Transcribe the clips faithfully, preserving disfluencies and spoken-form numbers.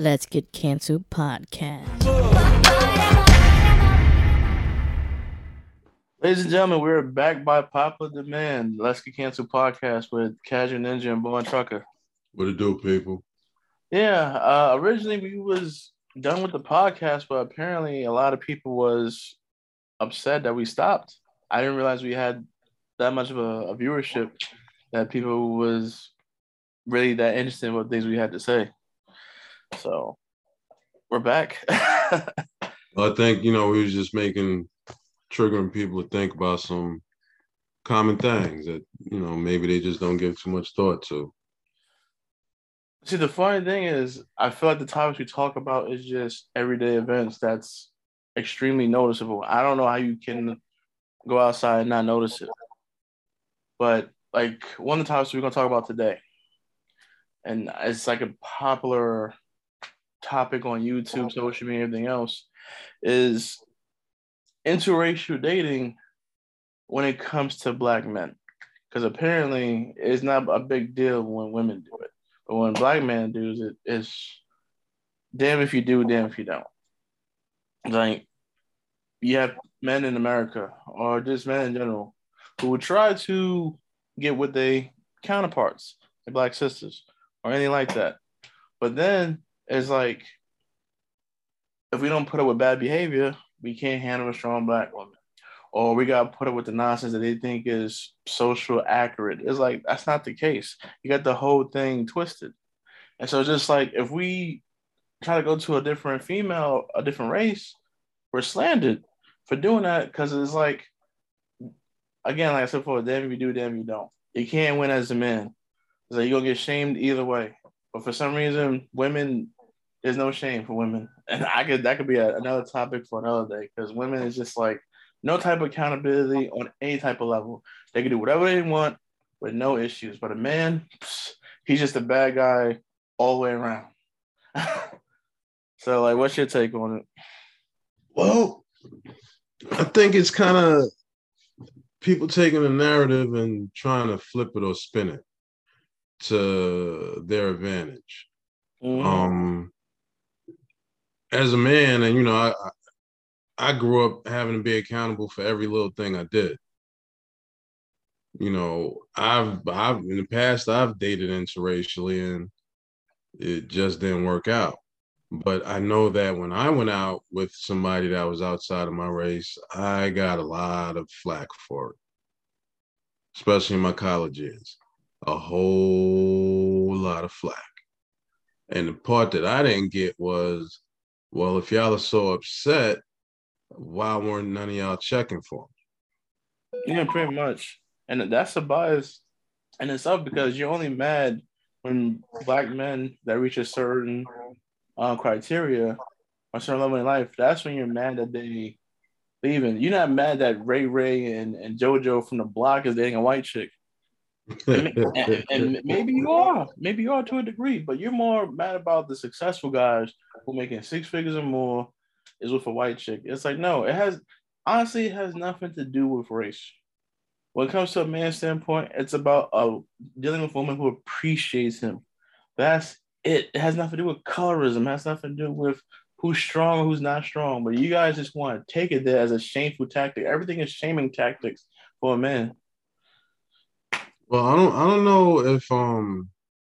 Let's Get Canceled podcast. Ladies and gentlemen, we're back by popular demand. Let's Get Canceled podcast with Casual Ninja and Born Trucker. What it do, people? Yeah, uh, originally we was done with the podcast, but apparently a lot of people was upset that we stopped. I didn't realize we had that much of a, a viewership that people was really that interested in what things we had to say. So we're back. I think, you know, we was just making, triggering people to think about some common things that, you know, maybe they just don't give too much thought to. See, the funny thing is, I feel like the topics we talk about is just everyday events that's extremely noticeable. I don't know how you can go outside and not notice it. But like one of the topics we're going to talk about today, and it's like a popular topic on YouTube, social media, everything else, is interracial dating when it comes to Black men. Because apparently it's not a big deal when women do it. But when Black men do it, it's damn if you do, damn if you don't. Like, you have men in America, or just men in general, who would try to get with their counterparts, their Black sisters, or anything like that. But then it's like, if we don't put up with bad behavior, we can't handle a strong Black woman. Or we got to put up with the nonsense that they think is social accurate. It's like, that's not the case. You got the whole thing twisted. And so just like, if we try to go to a different female, a different race, we're slandered for doing that, because it's like, again, like I said before, damn if you do, damn if you don't. You can't win as a man. It's like you're going to get shamed either way. But for some reason, women, there's no shame for women. And I could that could be a, another topic for another day, because women is just like no type of accountability on any type of level. They can do whatever they want with no issues. But a man, he's just a bad guy all the way around. So, like, what's your take on it? Well, I think it's kind of people taking a narrative and trying to flip it or spin it to their advantage. Mm-hmm. Um, as a man, and you know, I I grew up having to be accountable for every little thing I did. You know, I've I've in the past I've dated interracially and it just didn't work out. But I know that when I went out with somebody that was outside of my race, I got a lot of flack for it, especially in my college years. A whole lot of flack. And the part that I didn't get was, well, if y'all are so upset, why weren't none of y'all checking for me? Yeah, pretty much. And that's a bias in itself, because you're only mad when Black men that reach a certain uh, criteria or certain level in life, that's when you're mad that they leaving. You're not mad that Ray Ray and, and JoJo from the block is dating a white chick. And, and, and maybe you are. Maybe you are to a degree, but you're more mad about the successful guys who making six figures or more is with a white chick. It's like, no, it has, honestly, it has nothing to do with race. When it comes to a man's standpoint, it's about uh, dealing with a woman who appreciates him. That's it. It has nothing to do with colorism. It has nothing to do with who's strong or who's not strong. But you guys just want to take it there as a shameful tactic. Everything is shaming tactics for a man. Well, I don't I don't know if um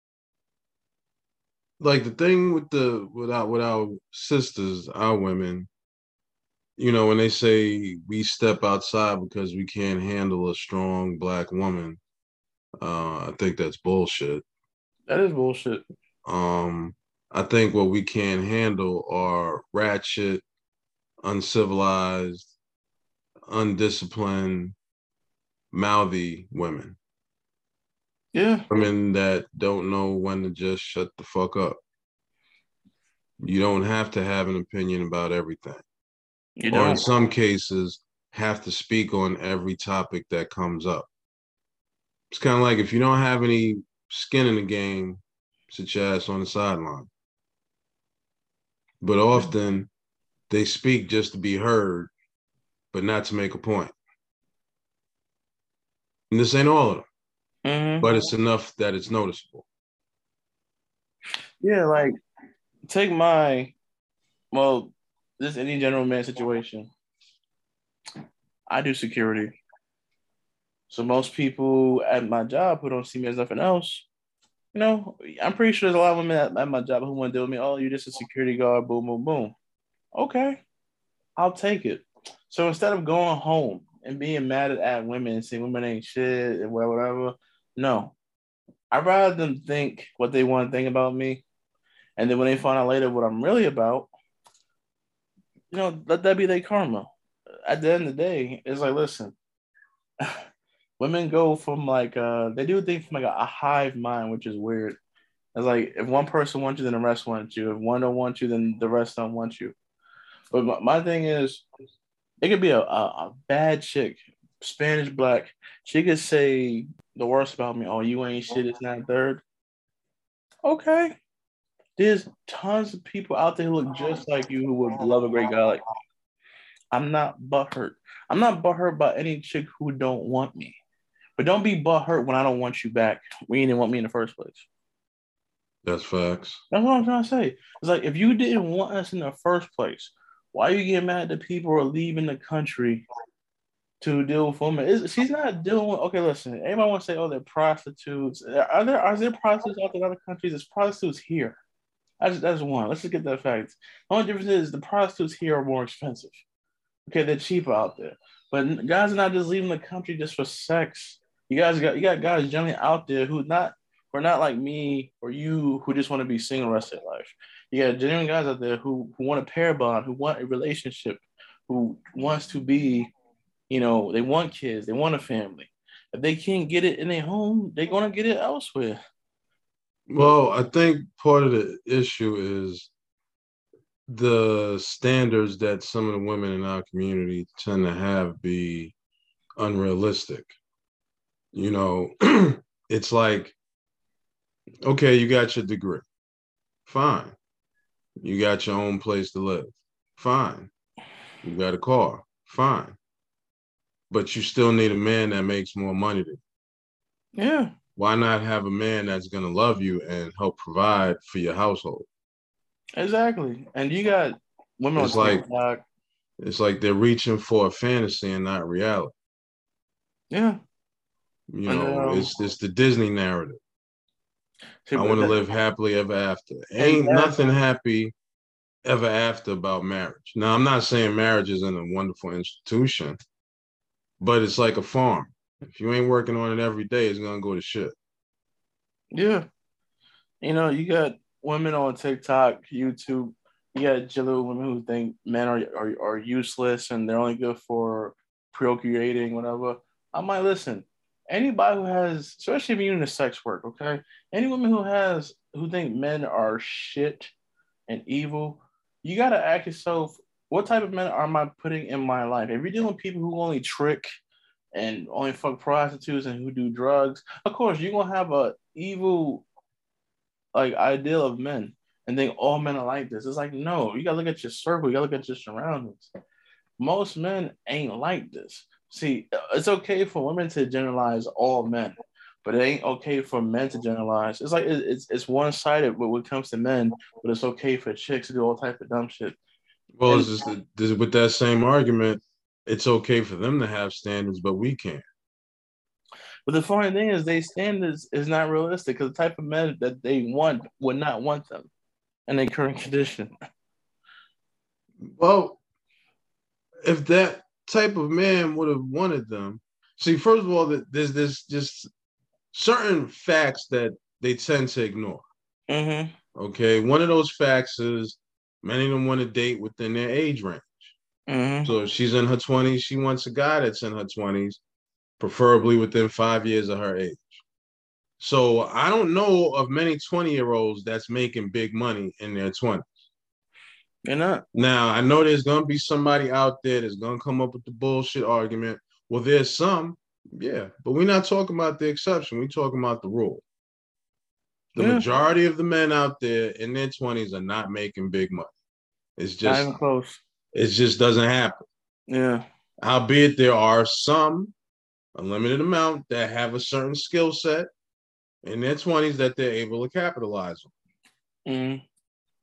like the thing with the with our, with our sisters, our women, you know, when they say we step outside because we can't handle a strong Black woman, uh, I think that's bullshit. That is bullshit. Um, I think what we can't handle are ratchet, uncivilized, undisciplined, mouthy women. Yeah. Women that don't know when to just shut the fuck up. You don't have to have an opinion about everything. You or don't. in some cases, have to speak on every topic that comes up. It's kind of like if you don't have any skin in the game, sit your ass on the sideline. But often they speak just to be heard, but not to make a point. And this ain't all of them, mm-hmm. but it's enough that it's noticeable. Yeah, like take my well, this any general man situation. I do security. So most people at my job who don't see me as nothing else, you know, I'm pretty sure there's a lot of women at, at my job who want to deal with me. Oh, you're just a security guard, boom, boom, boom. Okay, I'll take it. So instead of going home and being mad at women and saying women ain't shit and whatever, no. I'd rather them think what they want to think about me. And then when they find out later what I'm really about, you know, let that be their karma. At the end of the day, it's like, listen, women go from like uh they do things from like a, a hive mind, which is weird. It's like if one person wants you, then the rest want you. If one don't want you, then the rest don't want you. But my, my thing is, it could be a, a, a bad chick, Spanish black. She could say the worst about me. Oh, you ain't shit. It's not third. Okay. There's tons of people out there who look just like you who would love a great guy like me. I'm not butthurt. I'm not butthurt by any chick who don't want me. But don't be butthurt when I don't want you back. When you didn't want me in the first place. That's facts. That's what I'm trying to say. It's like if you didn't want us in the first place, why are you getting mad that people are leaving the country to deal with women? Is she's not dealing with okay, listen, anybody want to say, oh, they're prostitutes. Are there are there prostitutes out there in other countries? There's prostitutes here. That's that's one. Let's just get that fact. The only difference is the prostitutes here are more expensive. Okay, they're cheaper out there. But guys are not just leaving the country just for sex. You guys got you got guys generally out there who not who are not like me or you who just want to be single the rest of their life. You got genuine guys out there who, who want a pair bond, who want a relationship, who wants to be, you know, they want kids, they want a family. If they can't get it in their home, they're gonna get it elsewhere. Well, I think part of the issue is the standards that some of the women in our community tend to have be unrealistic. You know, it's like, okay, you got your degree. Fine. You got your own place to live. Fine. You got a car. Fine. But you still need a man that makes more money than you. Yeah. Why not have a man that's going to love you and help provide for your household? Exactly. And you got women it's on like TikTok. It's like they're reaching for a fantasy and not reality. Yeah. You know, and, um, it's it's the Disney narrative. See, I want to live happily ever after. Ain't exactly. Nothing happy ever after about marriage. Now, I'm not saying marriage isn't a wonderful institution, but it's like a farm. If you ain't working on it every day, it's gonna go to shit. Yeah. You know, you got women on TikTok, YouTube, you got jello women who think men are, are are useless and they're only good for procreating, whatever. I might listen. Anybody who has, especially if you're into sex work, okay? Any woman who has who think men are shit and evil, you gotta ask yourself, what type of men am I putting in my life? If you're dealing with people who only trick and only fuck prostitutes and who do drugs, of course you're gonna have a evil like ideal of men and think all men are like this. It's like, no, you gotta look at your circle, you gotta look at your surroundings. Most men ain't like this. See, it's okay for women to generalize all men, but it ain't okay for men to generalize. It's like it's it's one-sided when it comes to men, but it's okay for chicks to do all type of dumb shit. Well, and, it's just the, this, with that same argument, it's okay for them to have standards, but we can't. But the funny thing is, their standards is not realistic because the type of men that they want would not want them in their current condition. Well, if that type of man would have wanted them, see, first of all, there's this just certain facts that they tend to ignore. Mm-hmm. Okay, one of those facts is many of them want to date within their age range. Mm-hmm. So if she's in her twenties, she wants a guy that's in her twenties, preferably within five years of her age. So I don't know of many twenty-year-olds that's making big money in their twenties. They're not. Now, I know there's going to be somebody out there that's going to come up with the bullshit argument. Well, there's some, yeah, but we're not talking about the exception. We're talking about the rule. The yeah. majority of the men out there in their twenties are not making big money. It's just not even close. It just doesn't happen. Yeah. Albeit there are some, a limited amount, that have a certain skill set in their twenties that they're able to capitalize on. Mm.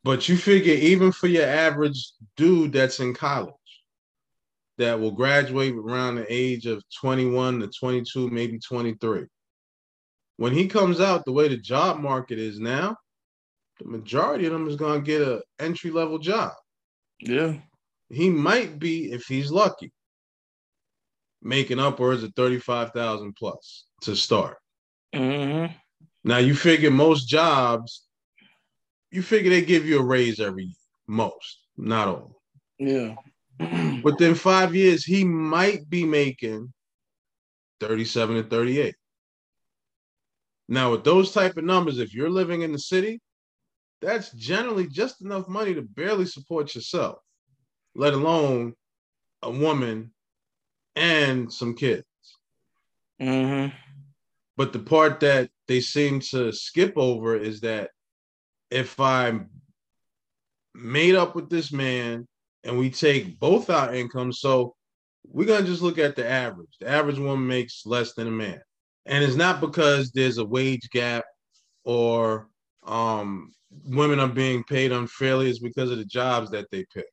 But you figure even for your average dude that's in college, that will graduate around the age of twenty-one to twenty-two, maybe twenty-three. When he comes out, the way the job market is now, the majority of them is going to get an entry-level job. Yeah. He might be, if he's lucky, making upwards of thirty-five thousand plus to start. Mm-hmm. Now, you figure most jobs, you figure they give you a raise every year. Most, not all. Yeah. Within five years, he might be making thirty-seven to thirty-eight. Now, with those type of numbers, if you're living in the city, that's generally just enough money to barely support yourself, let alone a woman and some kids. Mm-hmm. But the part that they seem to skip over is that if I'm made up with this man and we take both our incomes, so we're going to just look at the average. The average woman makes less than a man. And it's not because there's a wage gap or um, women are being paid unfairly. It's because of the jobs that they pick.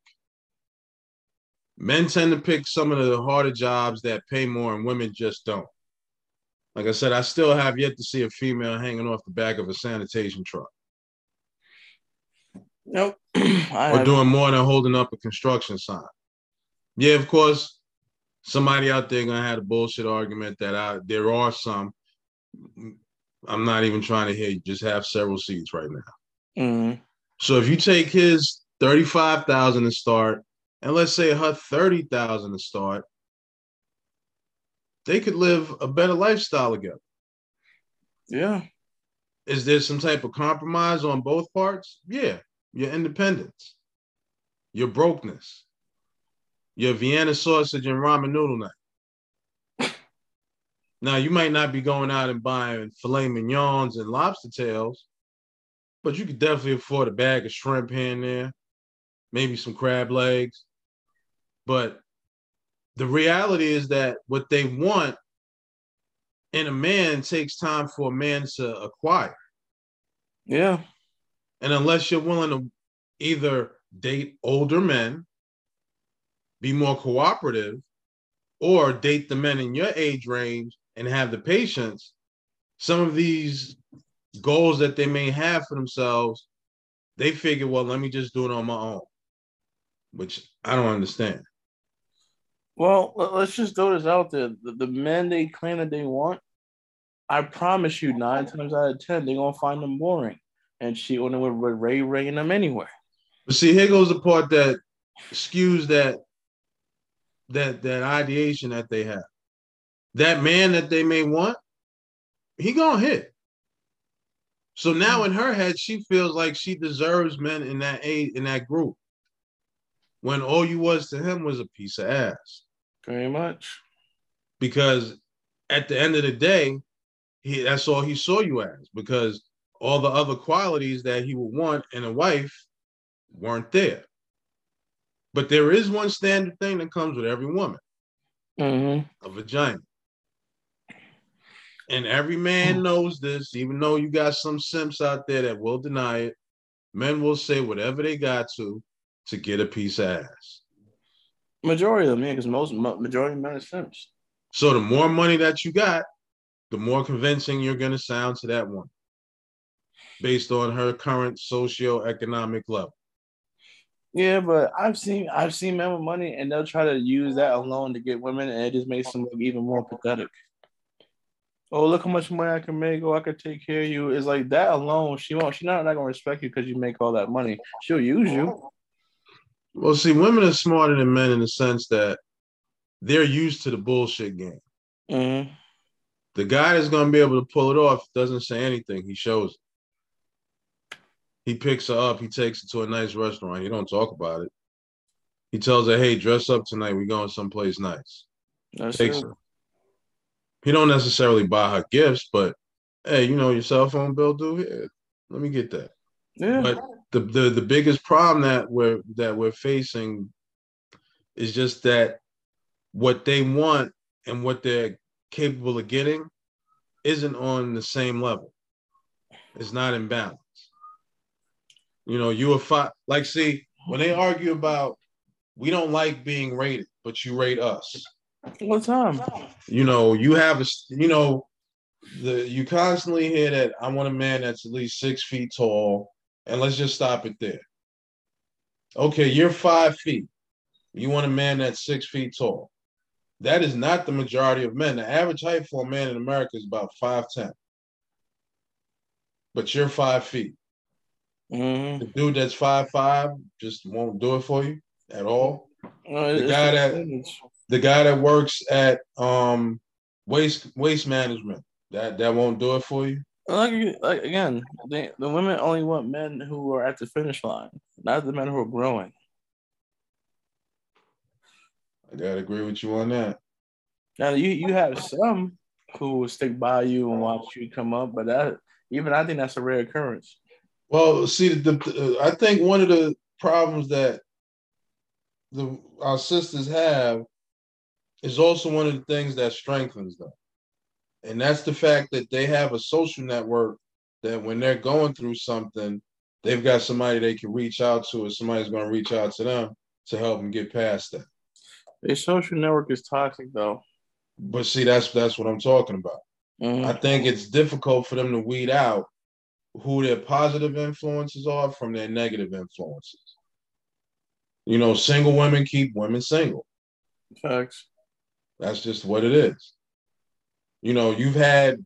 Men tend to pick some of the harder jobs that pay more, and women just don't. Like I said, I still have yet to see a female hanging off the back of a sanitation truck. Nope. Or doing more than holding up a construction sign. Yeah, of course, somebody out there gonna have a bullshit argument that I there are some. I'm not even trying to hear you. Just have several seats right now. Mm-hmm. So if you take his thirty-five thousand to start, and let's say her thirty thousand to start, they could live a better lifestyle together. Yeah. Is there some type of compromise on both parts? Yeah. Your independence, your brokenness, your Vienna sausage and ramen noodle night. Now, you might not be going out and buying filet mignons and lobster tails, but you could definitely afford a bag of shrimp here and there, maybe some crab legs. But the reality is that what they want in a man takes time for a man to acquire. Yeah. And unless you're willing to either date older men, be more cooperative, or date the men in your age range and have the patience, some of these goals that they may have for themselves, they figure, well, let me just do it on my own, which I don't understand. Well, let's just throw this out there. The, the men they claim that they want, I promise you, nine times out of ten, they're going to find them boring and cheat on them with Ray Ray and them anywhere. But see, here goes the part that skews that that that ideation that they have. That man that they may want, he gonna hit. So now in her head, she feels like she deserves men in that age, in that group, when all you was to him was a piece of ass. Very much. Because at the end of the day, he that's all he saw you as, because all the other qualities that he would want in a wife weren't there. But there is one standard thing that comes with every woman. Mm-hmm. A vagina. And every man knows this, even though you got some simps out there that will deny it. Men will say whatever they got to to get a piece of ass. Majority of them, yeah, because most majority of men are simps. So the more money that you got, the more convincing you're going to sound to that woman based on her current socio-economic level. Yeah, but I've seen I've seen men with money, and they'll try to use that alone to get women, and it just makes them look even more pathetic. Oh, look how much money I can make. Oh, I could take care of you. It's like that alone. She won't. She's not, not gonna respect you because you make all that money. She'll use you. Well, see, women are smarter than men in the sense that they're used to the bullshit game. Mm-hmm. The guy that's gonna be able to pull it off doesn't say anything. He shows it. He picks her up. He takes her to a nice restaurant. He don't talk about it. He tells her, "Hey, dress up tonight. We're going someplace nice." That's Takes it. her. He don't necessarily buy her gifts, but hey, you know your cell phone bill due here. Let me get that. Yeah. But the, the the biggest problem that we're that we're facing is just that what they want and what they're capable of getting isn't on the same level. It's not in balance. You know, you a five. Like, see, when they argue about we don't like being rated, but you rate us. What time? You know, you have a. You know, the you constantly hear that I want a man that's at least six feet tall, and let's just stop it there. Okay, you're five feet. You want a man that's six feet tall. That is not the majority of men. The average height for a man in America is about five ten. But you're five feet. Mm-hmm. The dude that's five five just won't do it for you at all. No, the guy that the guy that works at um waste waste management that that won't do it for you. Like, like again, they, the women only want men who are at the finish line, not the men who are growing. I gotta agree with you on that. Now you you have some who will stick by you and watch you come up, but that even I think that's a rare occurrence. Well, see, the, the, I think one of the problems that the our sisters have is also one of the things that strengthens them, and that's the fact that they have a social network that when they're going through something, they've got somebody they can reach out to, or somebody's going to reach out to them to help them get past that. A social network is toxic, though. But see, that's that's what I'm talking about. Mm-hmm. I think it's difficult for them to weed out who their positive influences are from their negative influences. You know, single women keep women single. Facts. That's just what it is. You know, you've had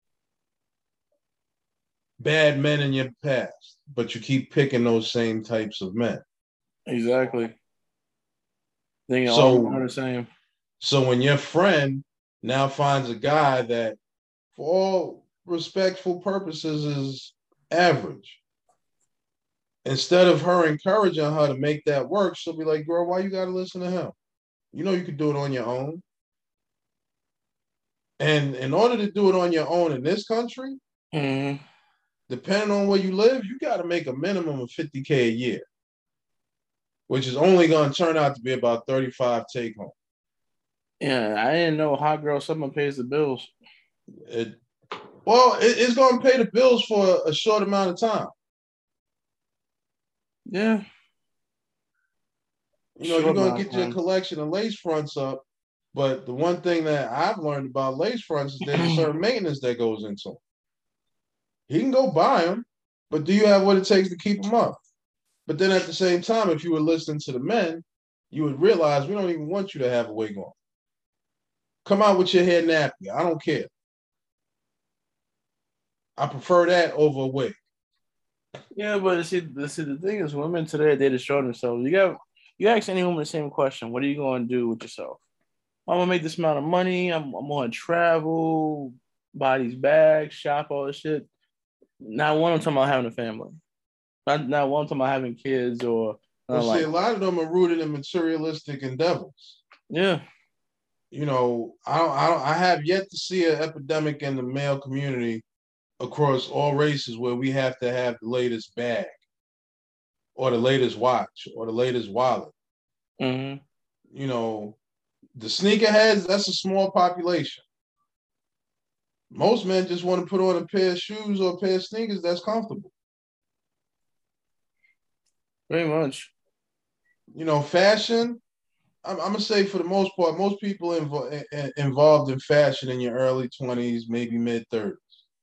bad men in your past, but you keep picking those same types of men. Exactly. They so, all are the same. So when your friend now finds a guy that, for all respectful purposes, is average, instead of her encouraging her to make that work, she'll be like, girl, why you got to listen to him? You know you could do it on your own. And in order to do it on your own in this country, mm-hmm. depending on where you live, you got to make a minimum of fifty K a year, which is only going to turn out to be about thirty-five take home. Yeah, I didn't know hot girl summer pays the bills. It, well, it, it's going to pay the bills for a short amount of time. Yeah. You know, you're going to get your collection of lace fronts up, but the one thing that I've learned about lace fronts is there's a certain maintenance that goes into them. He can go buy them, but do you have what it takes to keep them up? But then at the same time, if you were listening to the men, you would realize we don't even want you to have a wig on. Come out with your hair nappy. I don't care. I prefer that over a wig. Yeah, but see, see, the thing is, women today, they destroy themselves. You got, you ask any woman the same question: what are you going to do with yourself? I'm gonna make this amount of money. I'm, I'm gonna travel, buy these bags, shop, all this shit. Not one of them talking about having a family. Not, not one talking about having kids or. Well, like, see, a lot of them are rooted in materialistic endeavors. Yeah. You know, I don't, I don't, I have yet to see an epidemic in the male community across all races where we have to have the latest bag or the latest watch or the latest wallet. Mm-hmm. You know, the sneakerheads, that's a small population. Most men just want to put on a pair of shoes or a pair of sneakers that's comfortable. Very much. You know, fashion, I'm, I'm going to say for the most part, most people invo- involved in fashion in your early twenties, maybe mid-thirties.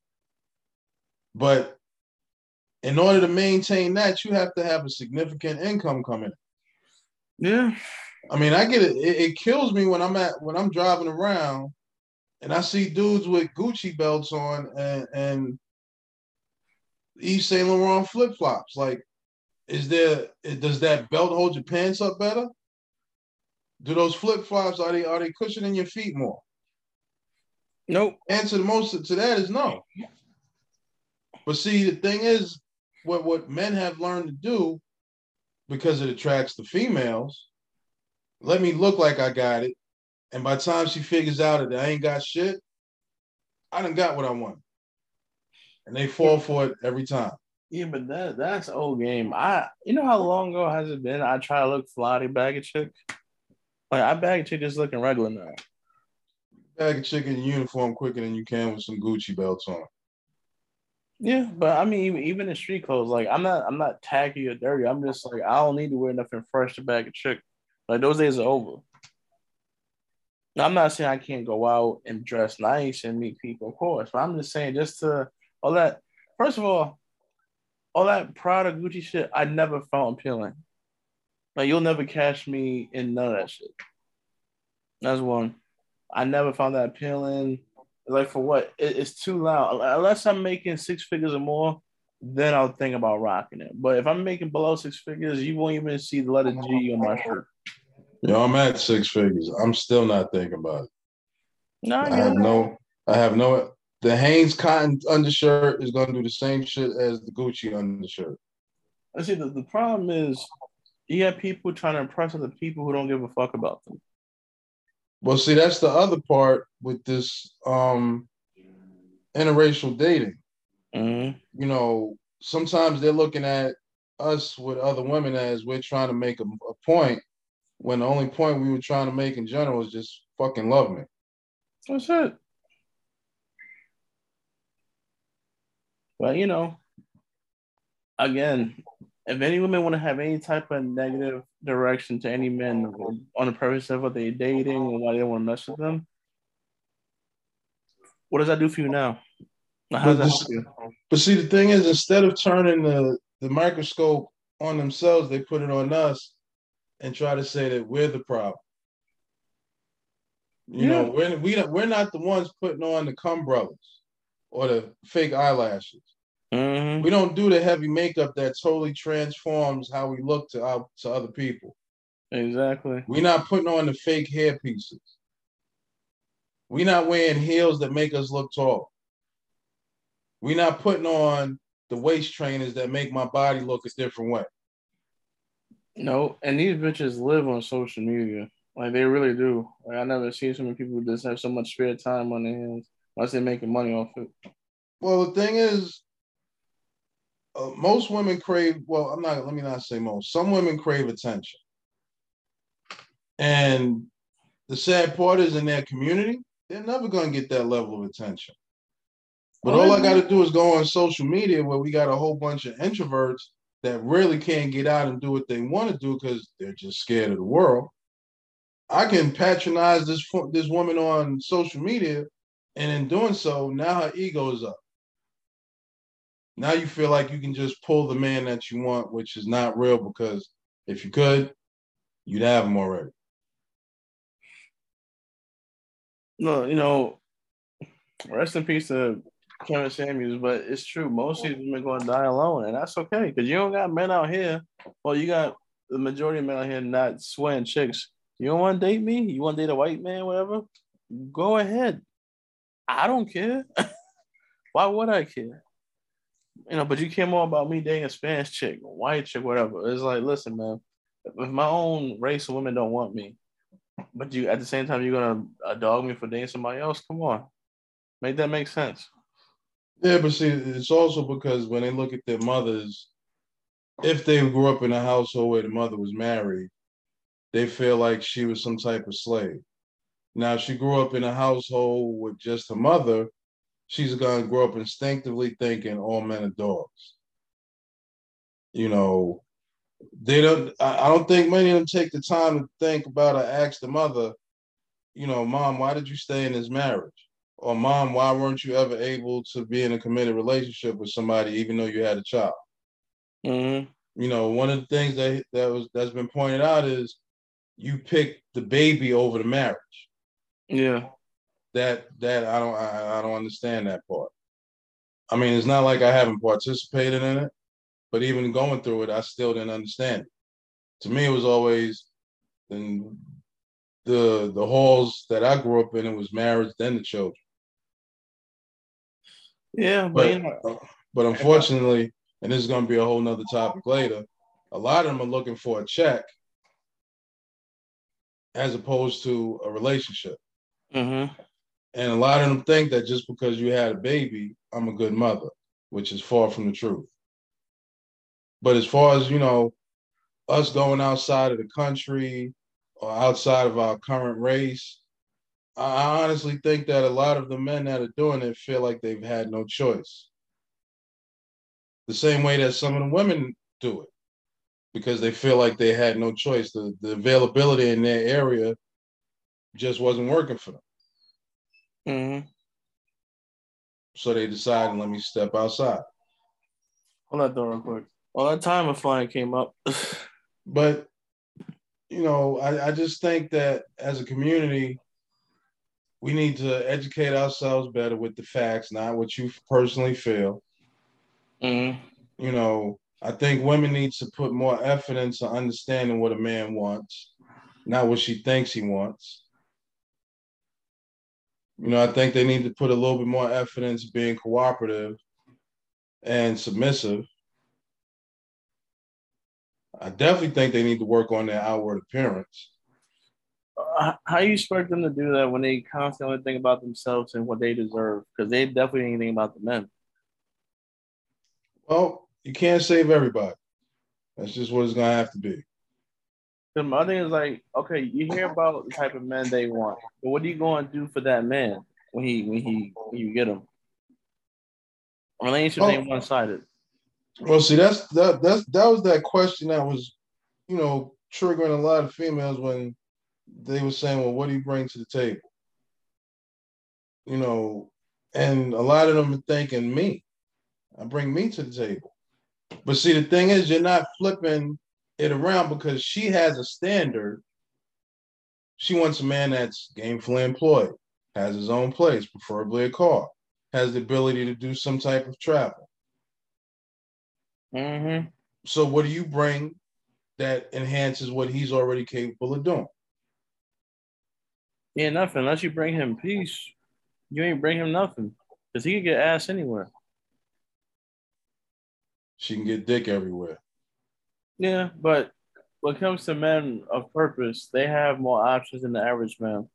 But in order to maintain that, you have to have a significant income coming in. Yeah. I mean, I get it. it. It kills me when I'm at when I'm driving around and I see dudes with Gucci belts on and, and Yves Saint Laurent flip-flops. Like, is there does that belt hold your pants up better? Do those flip-flops are they are they cushioning your feet more? Nope. Answer to most to that is no. But see, the thing is, what, what men have learned to do, because it attracts the females, let me look like I got it. And by the time she figures out that I ain't got shit, I done got what I want. And they fall for it every time. Yeah, but that that's old game. I you know how long ago has it been? I try to look fly to bag a chick. Like I bag a chick just looking regular now. Bag a chick in uniform quicker than you can with some Gucci belts on. Yeah, but I mean, even, even in street clothes, like I'm not, I'm not tacky or dirty. I'm just like I don't need to wear nothing fresh to bag a chick. Like those days are over. Now, I'm not saying I can't go out and dress nice and meet people, of course, but I'm just saying just to all that. First of all, all that Prada Gucci shit, I never found appealing. Like you'll never catch me in none of that shit. That's one. I never found that appealing. Like for what? It, it's too loud. Unless I'm making six figures or more, then I'll think about rocking it. But if I'm making below six figures, you won't even see the letter G on my shirt. Yo, I'm at six figures. I'm still not thinking about it. No, I I get have it. no, I have no. The Hanes cotton undershirt is going to do the same shit as the Gucci undershirt. I see. The, the problem is you have people trying to impress other people who don't give a fuck about them. Well, see, that's the other part with this um interracial dating. Mm-hmm. You know, sometimes they're looking at us with other women as we're trying to make a, a point when the only point we were trying to make in general is just fucking love me. That's it. But you know, again, if any women want to have any type of negative direction to any men on the purpose of what they're dating or why they want to mess with them, what does that do for you now? How does But that help this, you? but see, the thing is, instead of turning the the microscope on themselves, they put it on us and try to say that we're the problem. You know, Yeah. we're we don't, we're not the ones putting on the cum brothers or the fake eyelashes. Mm-hmm. We don't do the heavy makeup that totally transforms how we look to out to other people. Exactly. We're not putting on the fake hair pieces. We're not wearing heels that make us look tall. We're not putting on the waist trainers that make my body look a different way. No, and these bitches live on social media. Like they really do. Like I never seen so many people just have so much spare time on their hands unless they're making money off it. Well, the thing is, uh, most women crave. Well, I'm not. Let me not say most. Some women crave attention, and the sad part is in their community, they're never going to get that level of attention. But Oh, all they I got do. to do is go on social media where we got a whole bunch of introverts that really can't get out and do what they want to do because they're just scared of the world. I can patronize this this woman on social media, and in doing so, now her ego is up. Now you feel like you can just pull the man that you want, which is not real because if you could, you'd have him already. No, you know, rest in peace to Kevin Samuels, but it's true. Most of these women going to die alone, and that's okay because you don't got men out here. Well, you got the majority of men out here not swaying chicks. You don't want to date me? You want to date a white man, whatever? Go ahead. I don't care. Why would I care? You know, but you care more about me dating a Spanish chick, a white chick, whatever. It's like, listen, man, if my own race of women don't want me, but you at the same time you're gonna uh, dog me for dating somebody else, come on, make that make sense. Yeah, but see, it's also because when they look at their mothers, if they grew up in a household where the mother was married, they feel like she was some type of slave. Now, if she grew up in a household with just her mother, she's going to grow up instinctively thinking all men are dogs. You know, they don't, I don't think many of them take the time to think about or ask the mother, you know, mom, why did you stay in this marriage? Or mom, why weren't you ever able to be in a committed relationship with somebody even though you had a child? Mm-hmm. You know, one of the things that that was that's been pointed out is you pick the baby over the marriage. Yeah. That that I don't I, I don't understand that part. I mean, it's not like I haven't participated in it, but even going through it, I still didn't understand it. To me, it was always in the the halls that I grew up in. It was marriage, then the children. Yeah, but you But know, but if I, unfortunately, and this is going to be a whole nother topic later. A lot of them are looking for a check as opposed to a relationship. mm-hmm. And a lot of them think that just because you had a baby, I'm a good mother, which is far from the truth. But as far as, you know, us going outside of the country or outside of our current race, I honestly think that a lot of the men that are doing it feel like they've had no choice. the same way that some of the women do it, because they feel like they had no choice. The, the availability in their area just wasn't working for them. Mm-hmm. So they decided, let me step outside. Hold that door real quick. All that time a flying came up. But, you know, I, I just think that as a community, we need to educate ourselves better with the facts, not what you personally feel. Mm-hmm. You know, I think women need to put more effort into understanding what a man wants, not what she thinks he wants. You know, I think they need to put a little bit more effort into being cooperative and submissive. I definitely think they need to work on their outward appearance. Uh, how you expect them to do that when they constantly think about themselves and what they deserve? Because they definitely ain't thinking about the men. Well, you can't save everybody. That's just what it's going to have to be. The other thing is like, okay, you hear about the type of men they want, but what are you going to do for that man when he when he when you get him? Relationships Oh, ain't one sided. well, see, that's that that's that was that question that was, you know, triggering a lot of females when they were saying, "Well, what do you bring to the table?" You know, and a lot of them are thinking me. I bring me to the table. But see, the thing is, you're not flipping it around because she has a standard. She wants a man that's gainfully employed, has his own place, preferably a car, has the ability to do some type of travel. Mm-hmm. So what do you bring that enhances what he's already capable of doing? Yeah, nothing. Unless you bring him peace, you ain't bring him nothing. Because he can get ass anywhere. She can get dick everywhere. Yeah, but when it comes to men of purpose, they have more options than the average man.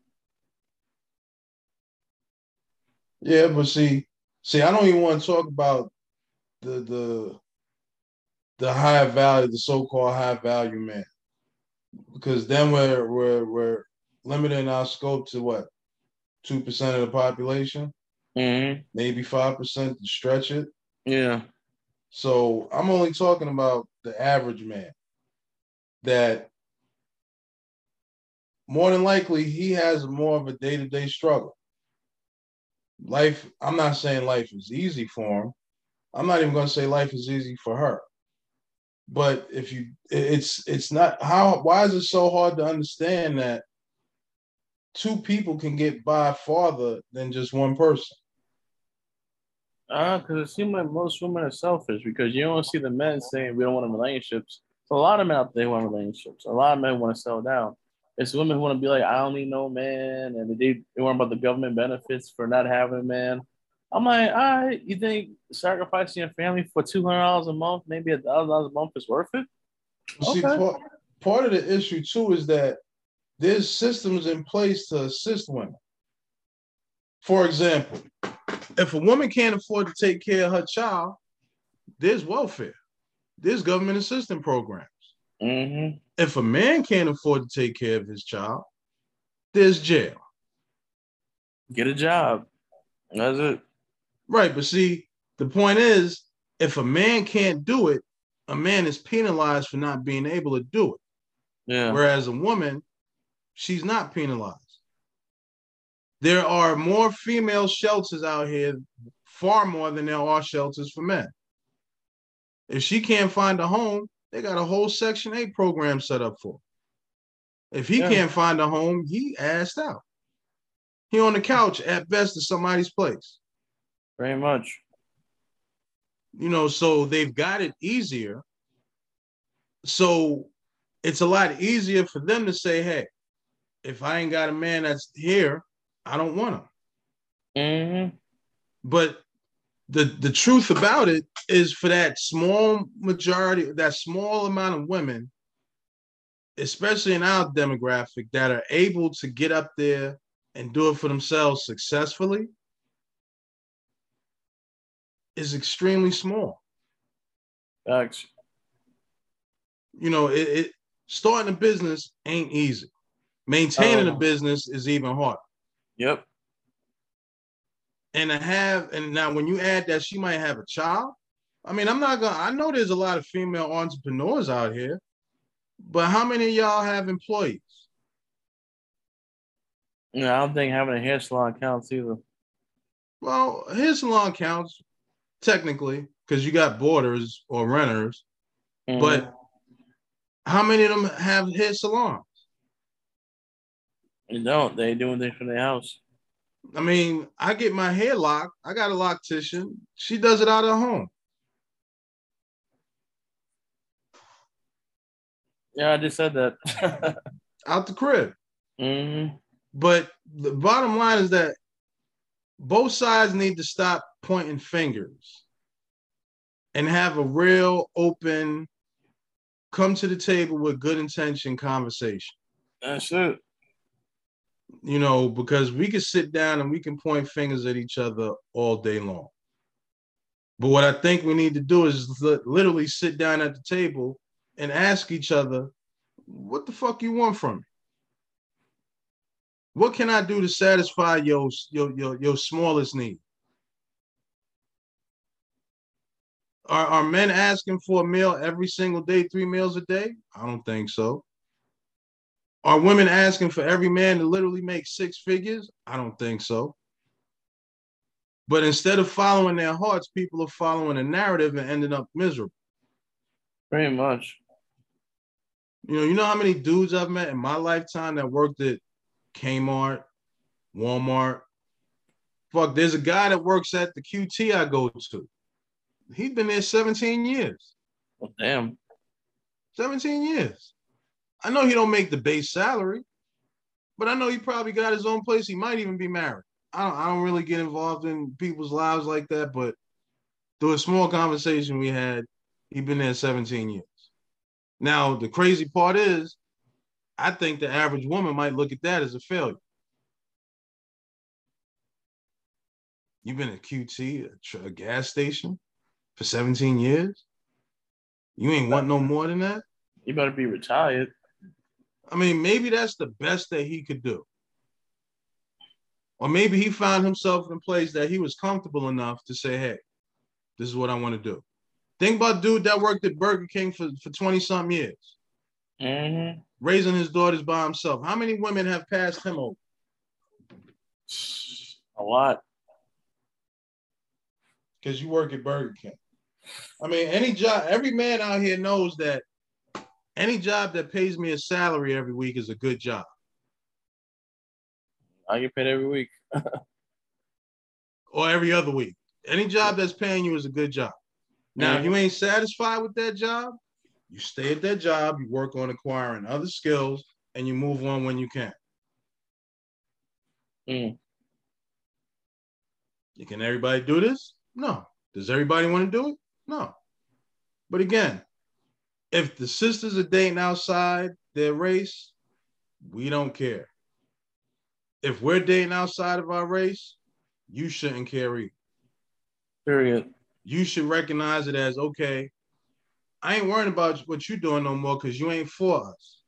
Yeah, but see, see, I don't even want to talk about the the the high value, the so-called high value man, because then we're we're we're limiting our scope to what, two percent of the population, Mm-hmm. maybe five percent to stretch it. Yeah. So I'm only talking about the average man that more than likely he has more of a day-to-day struggle. Life, I'm not saying life is easy for him. I'm not even going to say life is easy for her. But if you, it's it's not how. Why is it so hard to understand that two people can get by farther than just one person? Uh, because it seems like most women are selfish because you don't see the men saying we don't want relationships. So a lot of men out there want relationships. A lot of men want to settle down. It's women who want to be like, I don't need no man, and they they worry about the government benefits for not having a man. I'm like, all right, you think sacrificing your family for two hundred dollars a month, maybe a thousand dollars a month is worth it? See, Okay. part, part of the issue too is that there's systems in place to assist women. For example, if a woman can't afford to take care of her child, there's welfare, there's government assistance programs. Mm-hmm. If a man can't afford to take care of his child, there's jail. Get a job. That's it. Right, but see, the point is, if a man can't do it, a man is penalized for not being able to do it. Yeah. Whereas a woman, she's not penalized. There are more female shelters out here, far more than there are shelters for men. If she can't find a home, they got a whole Section eight program set up for her. If he Yeah. can't find a home, he assed out. He on the couch at best at somebody's place. Very much. You know, so they've got it easier. So it's a lot easier for them to say, hey, if I ain't got a man that's here, I don't want him. Mm-hmm. But the the truth about it is, for that small majority, that small amount of women, especially in our demographic, that are able to get up there and do it for themselves successfully, is extremely small. Thanks. You know, it, it starting a business ain't easy. Maintaining a Um, business is even harder. Yep. And to have, and now when you add that she might have a child, I mean, I'm not gonna. I know there's a lot of female entrepreneurs out here, but how many of y'all have employees? Yeah, I don't think having a hair salon counts either. Well, hair salon counts technically because you got boarders or renters, Mm-hmm. but how many of them have hair salons? They don't. They doing things from their house. I mean, I get my hair locked. I got a loctician. She does it out of home. Yeah, I just said that. Out the crib. Mm-hmm. But the bottom line is that both sides need to stop pointing fingers and have a real open, come to the table with good intention conversation. That's it. You know, because we can sit down and we can point fingers at each other all day long. But what I think we need to do is li- literally sit down at the table and ask each other, what the fuck you want from me? What can I do to satisfy your, your, your, your smallest need? Are, are men asking for a meal every single day, three meals a day? I don't think so. Are women asking for every man to literally make six figures? I don't think so. But instead of following their hearts, people are following a narrative and ending up miserable. Pretty much. You know, you know how many dudes I've met in my lifetime that worked at Kmart, Walmart? Fuck, there's a guy that works at the Q T I go to. He's been there seventeen years. Well, damn. seventeen years. I know he don't make the base salary, but I know he probably got his own place. He might even be married. I don't, I don't really get involved in people's lives like that, but through a small conversation we had, he'd been there seventeen years. Now, the crazy part is, I think the average woman might look at that as a failure. You've been at Q T, a, a gas station, for seventeen years? You ain't want no more than that? You better be retired. I mean, maybe that's the best that he could do. Or maybe he found himself in a place that he was comfortable enough to say, hey, this is what I want to do. Think about dude that worked at Burger King for, for twenty-something years. Mm-hmm. Raising his daughters by himself. How many women have passed him over? A lot. Because you work at Burger King. I mean, any job, every man out here knows that any job that pays me a salary every week is a good job. I get paid every week. Or every other week. Any job that's paying you is a good job. Now, if you ain't satisfied with that job, you stay at that job, you work on acquiring other skills, and you move on when you can. Mm. Can everybody do this? No. Does everybody want to do it? No. But again, if the sisters are dating outside their race, we don't care. If we're dating outside of our race, you shouldn't care either. Period. You should recognize it as, okay, I ain't worrying about what you're doing no more because you ain't for us.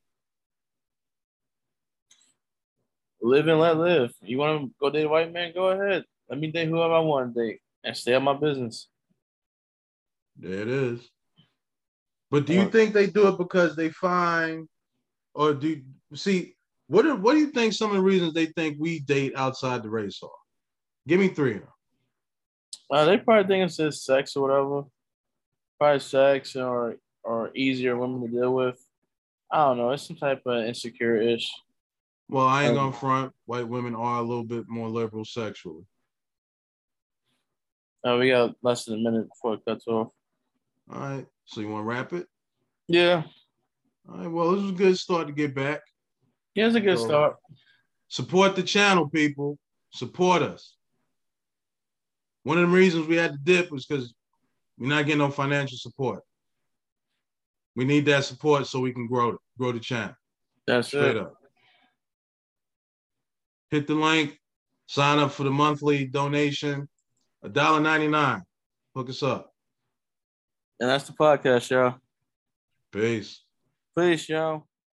Live and let live. You want to go date a white man? Go ahead. Let me date whoever I want to date and stay on my business. There it is. But do you think they do it because they find, or do you see, what are, what do you think some of the reasons they think we date outside the race are? Give me three of them. Uh, they probably think it's just sex or whatever. Probably sex or or easier women to deal with. I don't know. It's some type of insecure-ish. Well, I ain't gonna front. White women are a little bit more liberal sexually. Uh, we got less than a minute before it cuts off. All right. So you want to wrap it? Yeah. All right. Well, this was a good start to get back. Yeah, it's a good so, start. Support the channel, people. Support us. One of the reasons we had to dip was because we're not getting no financial support. We need that support so we can grow grow the channel. That's Straight it. up. Hit the link. Sign up for the monthly donation. one dollar and ninety-nine cents. Hook us up. And that's the podcast, y'all. Peace. Peace, y'all.